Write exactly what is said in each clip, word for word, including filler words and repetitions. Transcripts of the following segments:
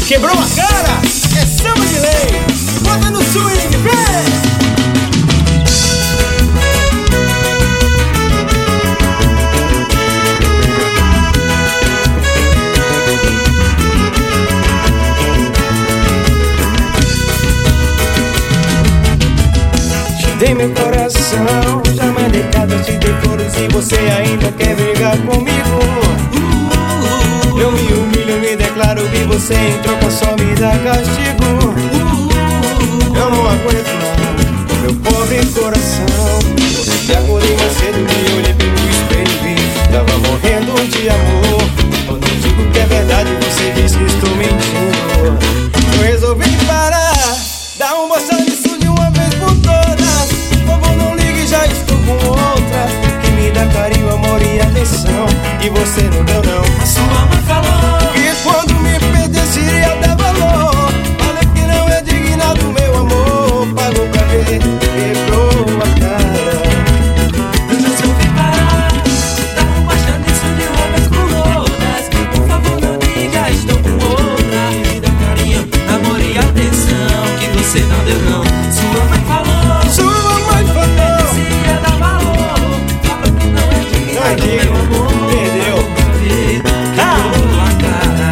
Quebrou a cara, é samba de lei. Bota no swing, vem! Dei meu coração, já mandei cartas, te dei flores e você ainda quer brigar comigo. Eu me humilho, me declaro que você em troca só me dá castigo. Eu não aguento não, meu pobre coração. Hoje acordei mais cedo, me olhei pelo espelho e vi, tava morrendo de amor. Quando eu digo que é verdade, você diz que estou mentindo. Eu resolvi parar, dar um bastão nisso de uma vez por todas. Por favor não ligue, já estou com outra que me dá carinho, amor e atenção, e você não deu não. A sua mãe falou que quando me perdesse iria dar valor. Falei que não é digna do meu amor. Pagou pra ver, quebrou a cara. Eu resolvi parar, dar um basta nisso de uma vez por todas. Por favor não ligue, já estou com outra que me dá carinho, amor e atenção, que você não deu não. Sua mãe falou, Sua mãe falou se ia dar valor. Falou que não é digna não é do meu digno, amor. perdeu. Ah! Quebrou a cara.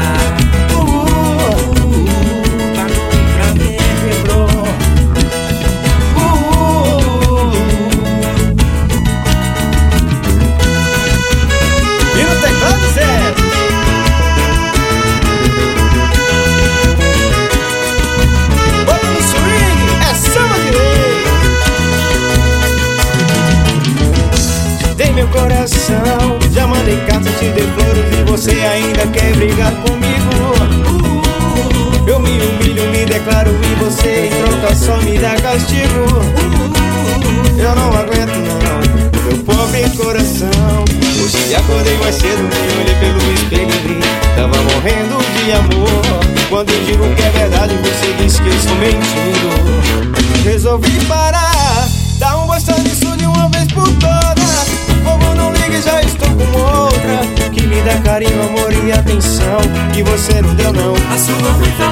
E no teclado, Zé? Bota no swing, é samba de lei. Dei meu coração, já mandei cartas, te dei flores e você ainda quer brigar comigo. Eu me humilho, me declaro e você em troca só me dá castigo. Eu não aguento não, meu pobre coração. Hoje acordei mais cedo, me olhei pelo espelho e vi, tava morrendo de amor. Quando eu digo que é verdade, você diz que eu estou mentindo. Resolvi parar, dar um bastão nisso de uma vez por todas. Por favor não ligue, já estou com outra que me dá carinho, amor e atenção, que você não deu não. A sua mãe falou